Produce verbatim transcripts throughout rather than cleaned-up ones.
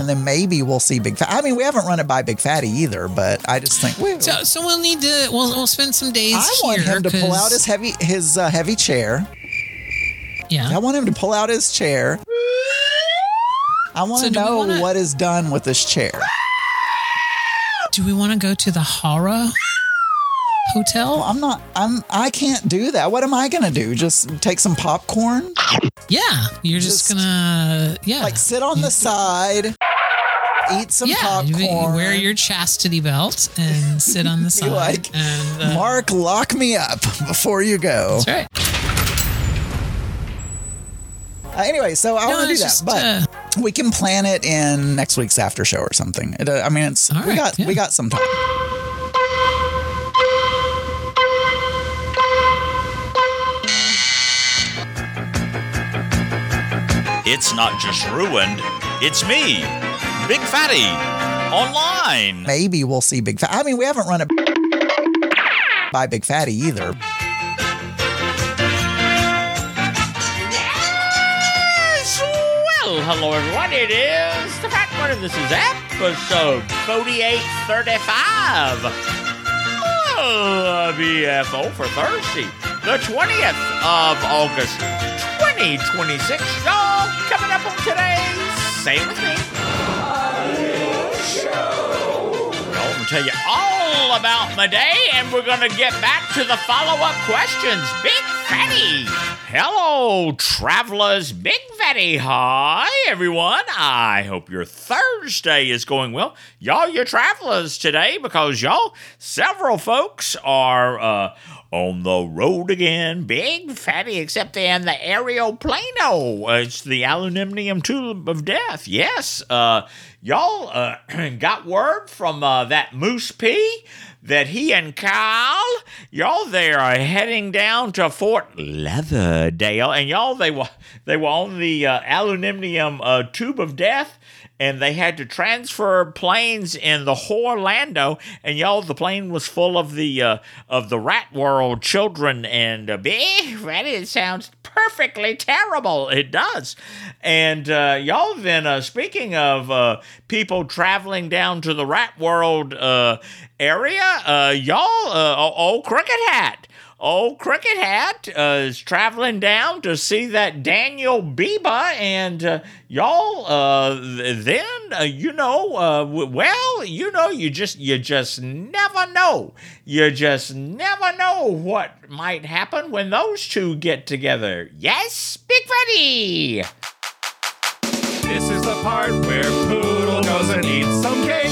and then maybe we'll see Big Fatty. I mean, we haven't run it by Big Fatty either, but I just think we. So, so we'll need to. We'll we'll spend some days. I want here him to pull out his heavy his uh, heavy chair. Yeah. I want him to pull out his chair. I want So to do we know wanna- what is done with this chair. Do we want to go to the horror hotel? Well, I'm not. I'm. I can't do that. What am I gonna do? Just take some popcorn? Yeah, you're just, Just, gonna yeah Like sit on the side, eat some yeah. you- you popcorn. wear your chastity belt and sit on the Be side. like, and, uh, Mark, lock me up before you go. That's right. Uh, anyway, so I No, want to do it's that, just, but uh, we can plan it in next week's after show or something. It, uh, I mean, it's All we right, got yeah. we got some time. It's not just ruined, it's me, Big Fatty, online. Maybe we'll see Big Fatty. I mean, we haven't run it by Big Fatty either. Yes! Well, hello everyone. It is the Fat One, and this is episode forty-eight thirty-five. Oh, B F O for Thursday, the twentieth of August, twenty twenty-six. Y'all, coming up on today's Say It With Me. Show. I'm going to tell you all about my day, and we're going to get back to the follow-up questions. Big Fatty. Hello, travelers. Big Fatty. Hi, everyone. I hope your Thursday is going well. Y'all, you're travelers today because y'all, several folks are uh, on the road again. Big Fatty, except they're in the aeroplano. Uh, it's the aluminium tube of death. Yes. Uh, y'all uh, got word from uh, that Moose P that he and Kyle, y'all, they are heading down to Fort Lauderdale, and y'all, they were they were on the uh, aluminium uh, tube of death, and they had to transfer planes in the Orlando, and y'all, the plane was full of the uh, of the Rat World children, and uh, Big Fatty, it sounds perfectly terrible. It does. And uh, y'all, then uh, speaking of uh, people traveling down to the Rat World uh, area, uh, y'all, uh, old Cricket Hat. Old Cricket Hat uh, is traveling down to see that Daniel Biba, and uh, y'all, uh, th- then uh, you know, uh, w- well, you know, you just you just never know. You just never know what might happen when those two get together. Yes, Big Fatty. This is the part where Poodle goes and eats some cake.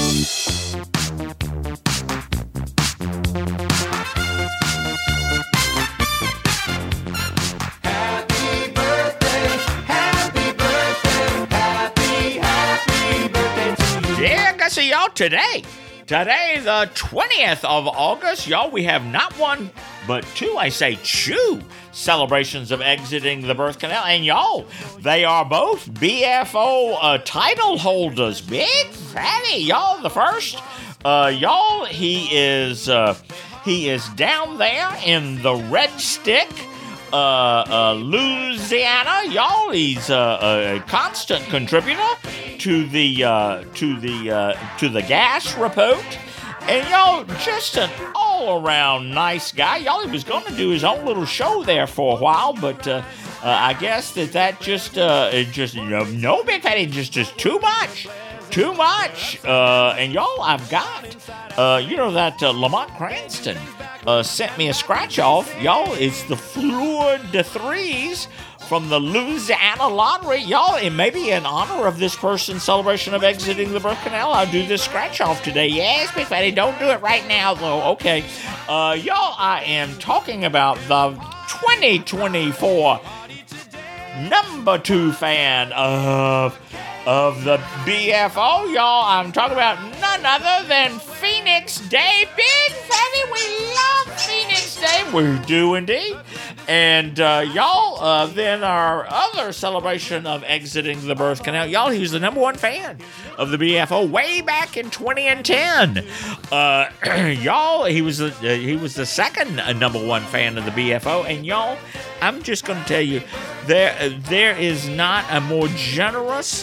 Happy birthday, happy birthday, happy, happy birthday to you. Yeah, I see y'all today. Today, the twentieth of August, y'all, we have not one, but two, I say two, celebrations of exiting the birth canal. And y'all, they are both B F O uh, title holders. Big Fatty, y'all, the first. Uh, y'all, he is, uh, he is down there in the Red Stick, uh, uh, Louisiana. Y'all, he's uh, a constant contributor to the uh, to the uh, to the gas report, and y'all, just an all-around nice guy. Y'all, he was going to do his own little show there for a while, but uh, uh, I guess that that just uh, it just you know, no, Big Fatty, just just too much, too much. Uh, and y'all, I've got uh, you know that uh, Lamont Cranston uh, sent me a scratch off. Y'all, it's the Fleur de Threes from the Louisiana Lottery. Y'all, it may be in honor of this person's celebration of exiting the birth canal, I'll do this scratch off today. Yes, Big Fatty, don't do it right now, though. Okay. Uh, y'all, I am talking about the twenty twenty-four number two fan of of the B F O, y'all. I'm talking about none other than Phoenix Day. Big Fatty, we love Phoenix Day. We do indeed. And uh, y'all, uh, then our other celebration of exiting the birth canal, y'all, he was the number one fan of the B F O way back in twenty ten. Uh, y'all, he was the, uh, he was the second uh, number one fan of the B F O, and y'all, I'm just going to tell you, there there is not a more generous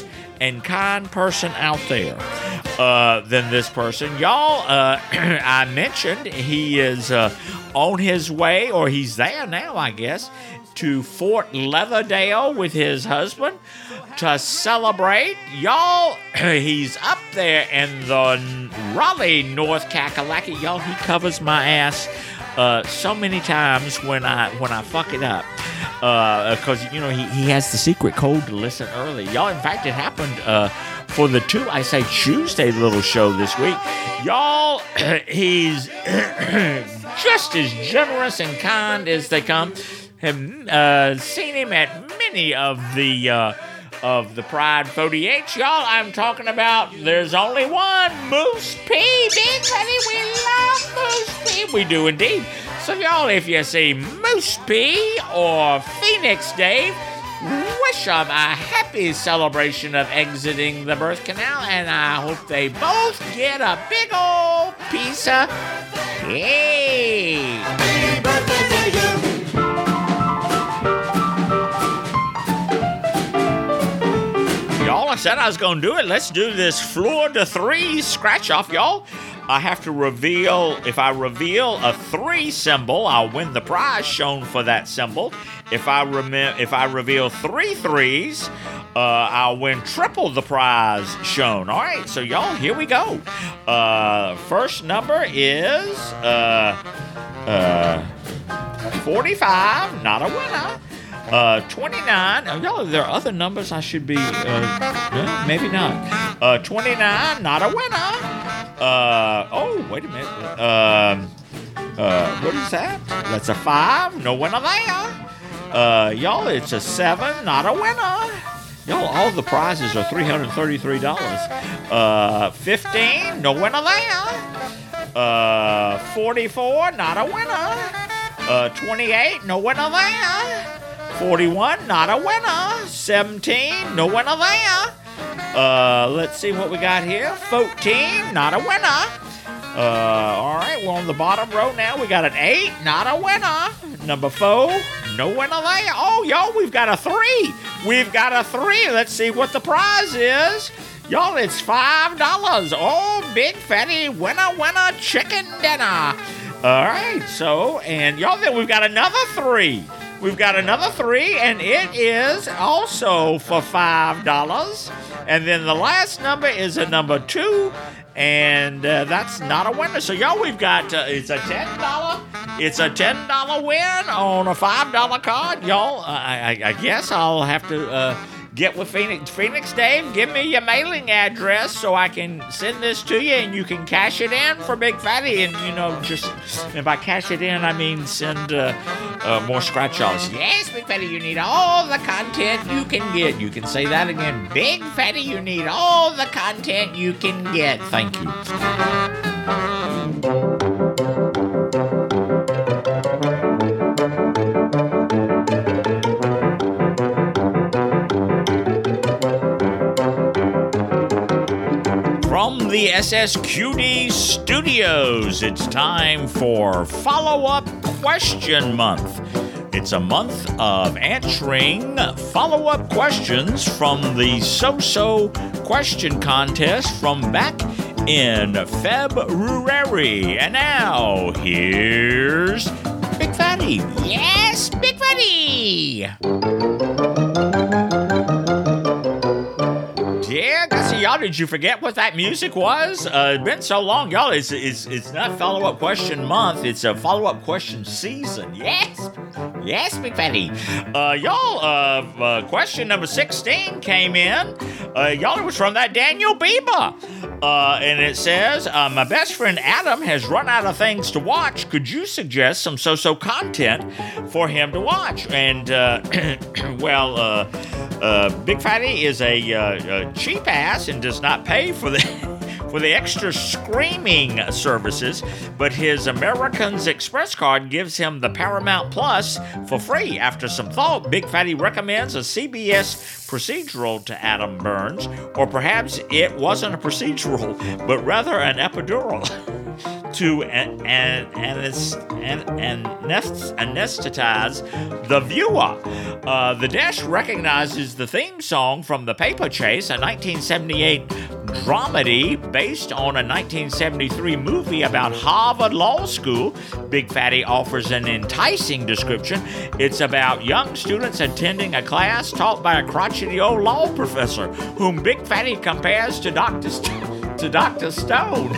and kind person out there uh, than this person. Y'all, uh, I mentioned he is uh, on his way, or he's there now, I guess, to Fort Lauderdale with his husband to celebrate. Y'all, he's up there in the Raleigh, North Kakalaki. Y'all, he covers my ass uh, so many times when I when I fuck it up. Because, uh, you know, he, he has the secret code to listen early. Y'all, in fact, it happened uh, for the two I Say Tuesday little show this week. Y'all, he's just as generous and kind as they come. Have uh, seen him at many of the uh, of the Pride forty-eights. Y'all, I'm talking about there's only one, Moose P. Big Fatty, we love Moose P. We do indeed. So, y'all, if you see Moose P or Phoenix Dave, wish them a happy celebration of exiting the birth canal, and I hope they both get a big old piece of cake. Happy birthday to you. Y'all, I said I was going to do it. Let's do this floor to three scratch off, y'all. I have to reveal, if I reveal a three symbol, I'll win the prize shown for that symbol. If I rem- if I reveal three threes, uh, I'll win triple the prize shown. All right, so y'all, here we go. Uh, first number is uh, uh, forty-five, not a winner. Uh, twenty-nine. Oh, y'all, there are other numbers I should be. Uh, no, maybe not. Uh, twenty-nine, not a winner. Uh, oh, wait a minute. Um, uh, what is that? That's a five. No winner there. Uh, y'all, it's a seven. Not a winner. Y'all, all the prizes are three hundred thirty-three dollars. Uh, fifteen. No winner there. Uh, forty-four. Not a winner. Uh, twenty-eight. No winner there. forty-one, not a winner. seventeen, no winner there. Uh, let's see what we got here. fourteen, not a winner. Uh, all right, we're on the bottom row now. We got an eight, not a winner. Number four, no winner there. Oh, y'all, we've got a three. We've got a three. Let's see what the prize is. Y'all, it's five dollars. Oh, big fatty winner, winner, chicken dinner. All right, so, and y'all, then we've got another three. We've got another three, and it is also for five dollars. And then the last number is a number two, and uh, that's not a winner. So, y'all, we've got, uh, it's a ten dollars. It's a ten dollars win on a five dollars card. Y'all, uh, I, I guess I'll have to uh, get with Phoenix. Phoenix Dave, give me your mailing address so I can send this to you, and you can cash it in for Big Fatty. And, you know, just, and by cash it in, I mean send uh, uh, more scratch-offs. Yes, Big Fatty, you need all the content you can get. You can say that again. Big Fatty, you need all the content you can get. Thank you. From the S S Q D studios, it's time for Follow-Up Question Month. It's a month of answering follow-up questions from the So-So question contest from back in February. And now, here's Big Fatty. Yes, Big Fatty! Yeah, guys, y'all, did you forget what that music was? Uh, it's been so long, y'all. It's it's it's not follow-up question month. It's a follow-up question season. Yes, yes, Big Fatty. Uh, y'all, uh, uh, question number sixteen came in. Uh, y'all, it was from that Daniel Bieber. Uh, and it says, uh, my best friend Adam has run out of things to watch. Could you suggest some so-so content for him to watch? And, uh, well, uh, uh, Big Fatty is a, uh, a cheap ass and does not pay for the for the extra screaming services, but his Americans Express card gives him the Paramount Plus for free. After some thought, Big Fatty recommends a C B S procedural to Adam Burns, or perhaps it wasn't a procedural, but rather an epidural. to an, an, anes- an, an, anesthetize the viewer. Uh, the desk recognizes the theme song from The Paper Chase, a nineteen seventy-eight dramedy based on a nineteen seventy-three movie about Harvard Law School. Big Fatty offers an enticing description. It's about young students attending a class taught by a crotchety old law professor, whom Big Fatty compares to Doctor St- to Doctor Stone.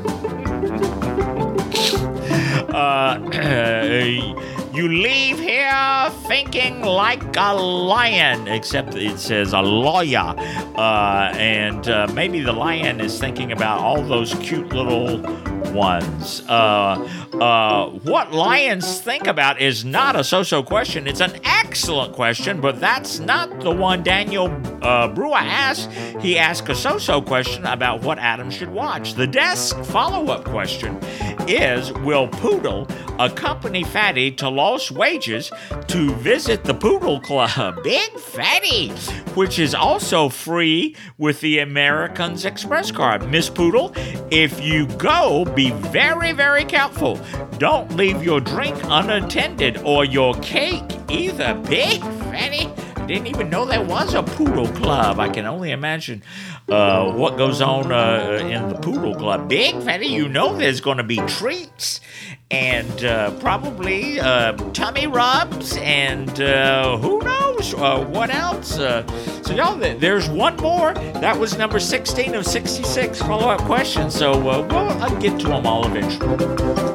uh, You leave here thinking like a lion, except it says a lawyer. Uh, and uh, maybe the lion is thinking about all those cute little ones. Uh, uh, what lions think about is not a so-so question. It's an excellent question, but that's not the one Daniel uh, Brewer asked. He asked a so-so question about what Adam should watch. The desk follow-up question is, will Poodle accompany Fatty to Lost Wages to visit the Poodle Club? Big Fatty, which is also free with the Americans Express card. Miss Poodle, if you go, be very, very careful. Don't leave your drink unattended or your cake either. Big Fatty, didn't even know there was a Poodle Club. I can only imagine uh, what goes on uh, in the Poodle Club. Big Fatty, you know there's going to be treats and uh, probably uh, tummy rubs and uh, who knows uh, what else. Uh, so y'all, there's one more. That was number sixteen of sixty-six follow-up questions. So uh, well, I'll get to them all eventually.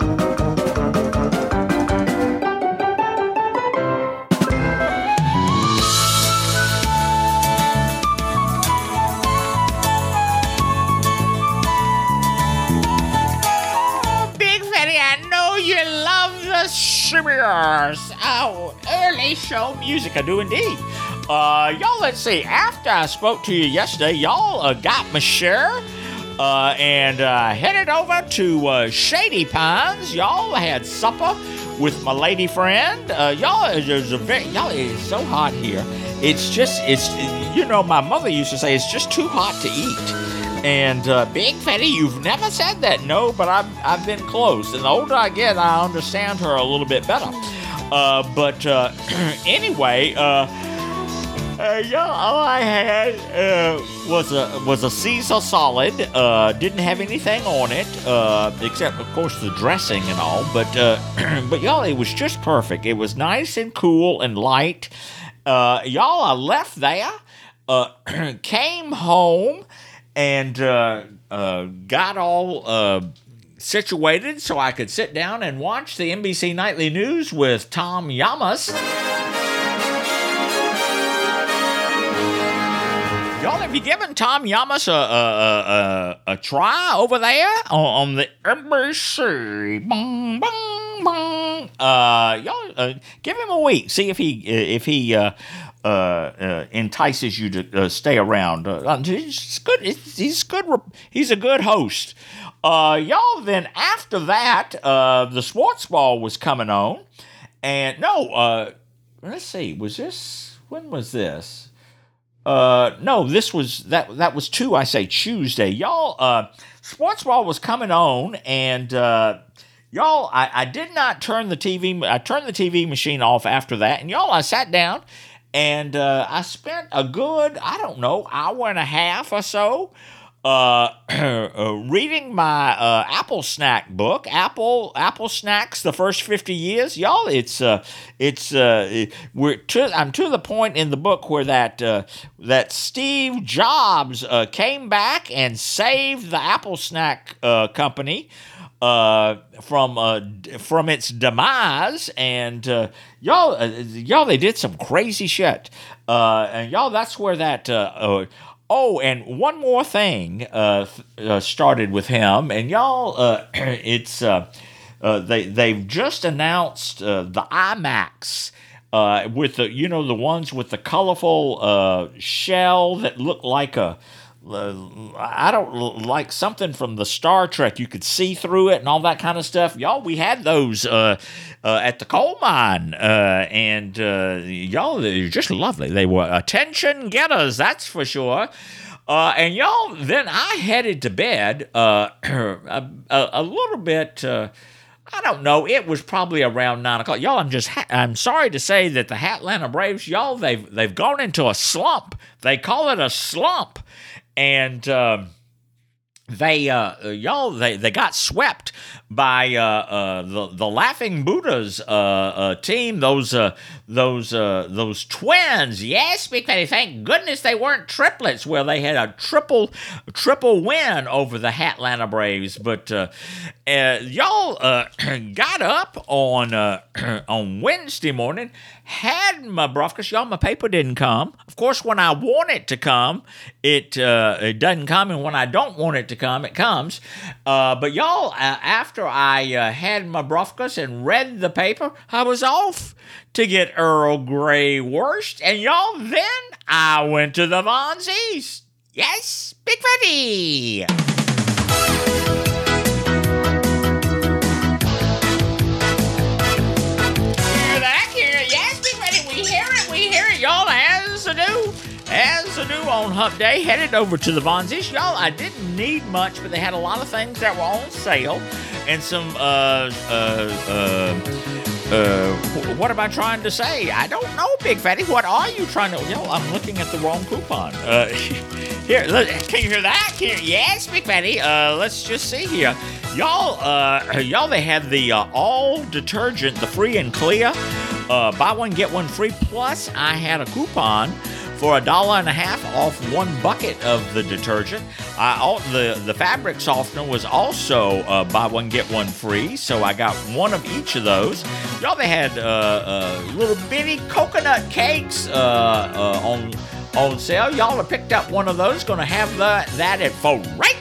Oh, early show music. I do indeed. Uh, y'all, let's see. After I spoke to you yesterday, y'all uh, got my share uh, and uh, headed over to uh, Shady Pines. Y'all had supper with my lady friend. Uh, y'all, there's a very, y'all, it's so hot here. It's just, it's, you know, my mother used to say it's just too hot to eat. And uh, Big Fatty, you've never said that, no, but I've, I've been close. And the older I get, I understand her a little bit better. Uh, but uh, anyway, uh, uh, yeah, all I had uh, was a was a Caesar salad. Uh, didn't have anything on it uh, except, of course, the dressing and all. But uh, but y'all, it was just perfect. It was nice and cool and light. Uh, y'all, I left there, uh, came home. And uh, uh, got all uh, situated so I could sit down and watch the N B C Nightly News with Tom Llamas. Y'all, have you given Tom Llamas a, a, a, a try over there on, on the N B C? Bong, bong, bong. Uh, y'all, uh, give him a week. See if he if he. Uh, Uh, uh, entices you to uh, stay around. Uh, he's good. He's good. He's a good host. Uh, y'all. Then after that, uh, the sports ball was coming on, and no. Uh, let's see. Was this? When was this? Uh, no. This was that. That was two. I say Tuesday. Y'all. Uh, sports ball was coming on, and uh, y'all. I, I did not turn the T V. I turned the T V machine off after that, and y'all. I sat down. And uh, I spent a good, I don't know, hour and a half or so uh, uh, reading my uh, Apple Snack book, Apple Apple Snacks, the first fifty years. Y'all, it's uh, it's uh, we're to, I'm to the point in the book where that uh, that Steve Jobs uh, came back and saved the Apple Snack uh, company. Uh, from uh, from its demise, and uh, y'all, uh, y'all, they did some crazy shit, uh, and y'all, that's where that. Uh, uh, oh, and one more thing uh, uh, started with him, and y'all, uh, it's uh, uh, they they've just announced uh, the iMacs. Uh, with the you know the ones with the colorful uh, shell that look like a. Uh, I don't like something from the Star Trek. You could see through it and all that kind of stuff. Y'all, we had those uh, uh, at the coal mine, uh, and uh, y'all, they're just lovely. They were attention getters, that's for sure. Uh, and y'all, then I headed to bed uh, a, a, a little bit. Uh, I don't know. It was probably around nine o'clock. Y'all, I'm just. Ha- I'm sorry to say that the Atlanta Braves, y'all, they've they've gone into a slump. They call it a slump, and. Um, They, uh, y'all, they, they got swept by uh, uh, the the Laughing Buddhas uh, uh, team. Those uh, those uh, those twins. Yes, Big Fatty. Thank goodness they weren't triplets. Well, they had a triple triple win over the Atlanta Braves. But uh, uh, y'all uh, got up on uh, on Wednesday morning. Had my breakfast, y'all, my paper didn't come. Of course, when I want it to come, it uh, it doesn't come, and when I don't want it to come, it comes. Uh, but y'all, uh, after I uh, had my breakfast and read the paper, I was off to get Earl Grey Wurst, and y'all, then I went to the Von Z's. Yes, Big Fatty. Y'all, as anew, as anew on Hump Day, headed over to the Von Z's. Y'all, I didn't need much, but they had a lot of things that were on sale, and some, uh, uh, uh, uh, what am I trying to say? I don't know, Big Fatty. What are you trying to, yo, I'm looking at the wrong coupon. Uh, here, look, can you hear that? Can you, yes, Big Fatty. Uh, let's just see here. Y'all, uh, y'all, they had the uh, all detergent, the free and clear. Uh, buy one, get one free. Plus, I had a coupon for a dollar and a half off one bucket of the detergent. I, all, the, the fabric softener was also uh, buy one, get one free. So I got one of each of those. Y'all, they had uh, uh, little bitty coconut cakes uh, uh, on on sale. Y'all have picked up one of those. Going to have the, that at for right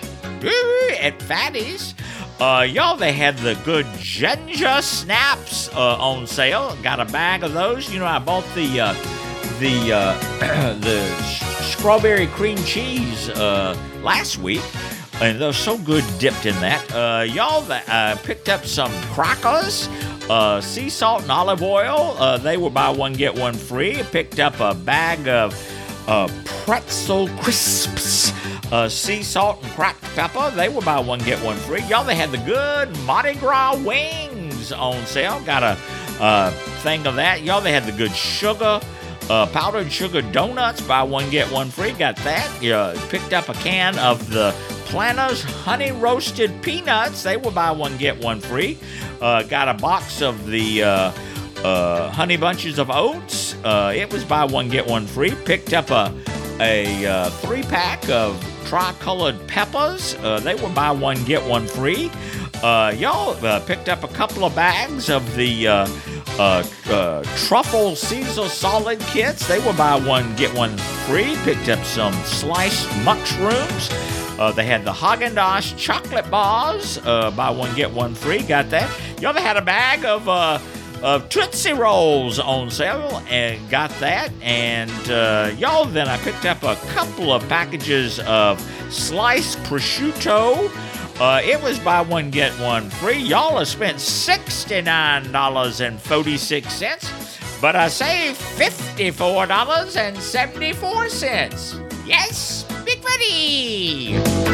at Fatty's. Uh, y'all, they had the good ginger snaps uh, on sale. Got a bag of those. You know, I bought the uh, the uh, the strawberry cream cheese uh, last week, and they're so good dipped in that. Uh, y'all, uh, picked up some crackers, uh, sea salt and olive oil. Uh, they were buy one get one free. Picked up a bag of uh, pretzel crisps. Uh, sea salt and cracked pepper. They were buy one, get one free. Y'all, they had the good Mardi Gras wings on sale. Got a uh, thing of that. Y'all, they had the good sugar, uh, powdered sugar donuts. Buy one, get one free. Got that. Yeah, picked up a can of the Planters honey roasted peanuts. They were buy one, get one free. Uh, got a box of the uh, uh, honey bunches of oats. Uh, it was buy one, get one free. Picked up a, a uh, three pack of tricolored peppers. Uh, they were buy one, get one free. Uh, y'all uh, picked up a couple of bags of the uh, uh, uh, truffle Caesar solid kits. They were buy one, get one free. Picked up some sliced mushrooms. Uh, they had the Haagen-Dazs chocolate bars. Uh, buy one, get one free. Got that. Y'all, they had a bag of uh, of Tootsie Rolls on sale, and got that. And uh, y'all, then I picked up a couple of packages of sliced prosciutto. Uh, it was buy one, get one free. Y'all have spent sixty-nine dollars and forty-six cents, but I saved fifty-four dollars and seventy-four cents. Yes, Big Fatty!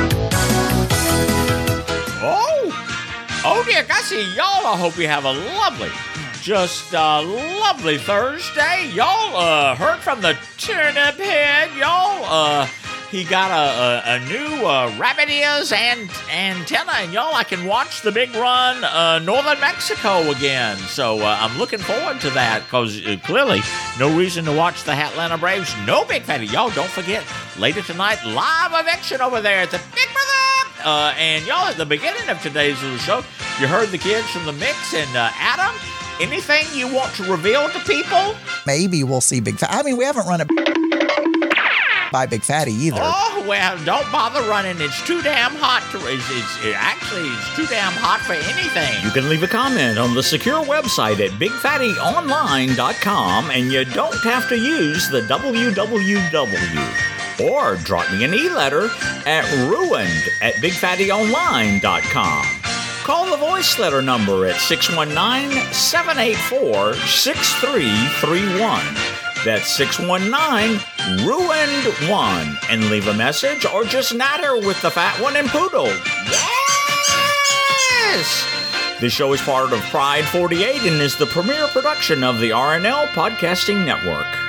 Oh! Oh dear, I see y'all. I hope you have a lovely, just a lovely Thursday. Y'all uh, heard from the turnip head. Y'all, uh, he got a, a, a new uh, rabbit ears and antenna. And y'all, I can watch the big run uh, Northern Mexico again. So uh, I'm looking forward to that because uh, clearly no reason to watch the Atlanta Braves. No, Big Fatty. Y'all, don't forget, later tonight, live eviction over there at the Big Brother. Uh, and y'all, at the beginning of today's little show, you heard the kids from the mix and uh, Adam. Anything you want to reveal to people? Maybe we'll see Big Fatty. I mean, we haven't run a by Big Fatty either. Oh, well, don't bother running. It's too damn hot to... It's, it's, it actually, it's too damn hot for anything. You can leave a comment on the secure website at big fatty online dot com, and you don't have to use the W W W. Or drop me an e-letter at ruined at big fatty online dot com. Call the voice letter number at six one nine, seven eight four, six three three one. That's six one nine, ruined one. And leave a message or just natter with the fat one and Poodle. Yes! This show is part of Pride forty-eight and is the premier production of the R N L Podcasting Network.